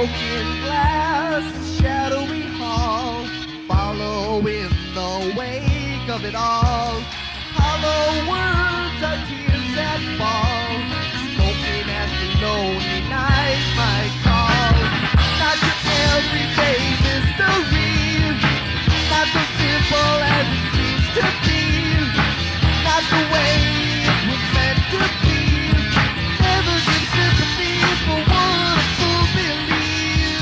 broken glass, shadowy hall, following the wake of it all. Hollow words are tears that fall, spoken as the lonely night might call. Not your everyday mystery, not so simple as it seems to be, not the way it was meant to be. Never give sympathy for what a fool believes.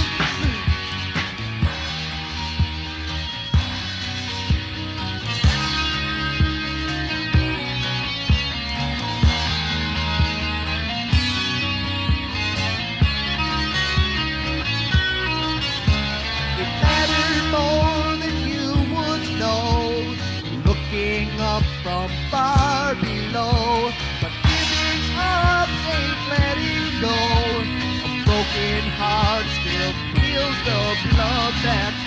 It mattered more than you would know, looking up from far below. But giving up ain't letting go. A broken heart still feels the blood that